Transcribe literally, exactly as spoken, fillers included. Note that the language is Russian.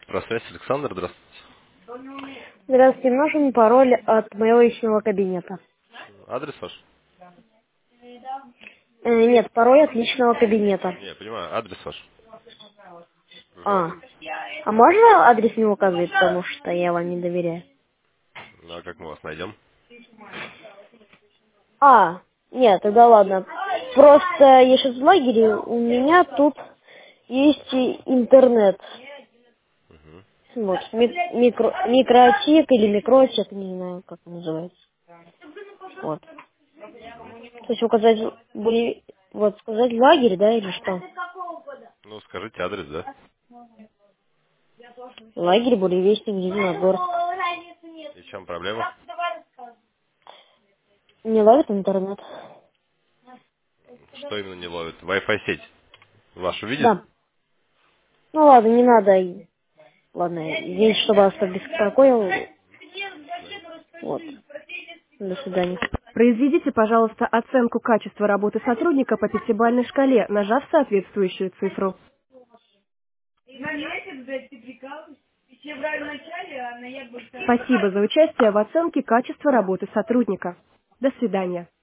Про связь, Александр, здравствуйте. Здравствуйте, нужен пароль от моего личного кабинета. Адрес ваш? Э, нет, пароль от личного кабинета. Не, я понимаю, адрес ваш. Мгм. А. А можно адрес не указывать, потому что я вам не доверяю? Ну, а как мы вас найдем? А, нет, тогда ладно. Просто я сейчас в лагере, у меня тут есть и интернет. Мгм. Вот, ми- микро, микротек или микротек, не знаю, как он называется. Вот. То есть указать, были, вот, сказать лагерь, да, или что? Ну, скажите адрес, да? Лагерь Буревестник, Зеленогорск. И в чем проблема? Не ловит интернет. Что именно не ловит? Wi-Fi сеть вашу видит? Да. Ну ладно, не надо. Ладно, извините, что вас побеспокоил. Вот. До свидания. Произведите, пожалуйста, оценку качества работы сотрудника по пятибалльной шкале, нажав соответствующую цифру. Спасибо за участие в оценке качества работы сотрудника. До свидания.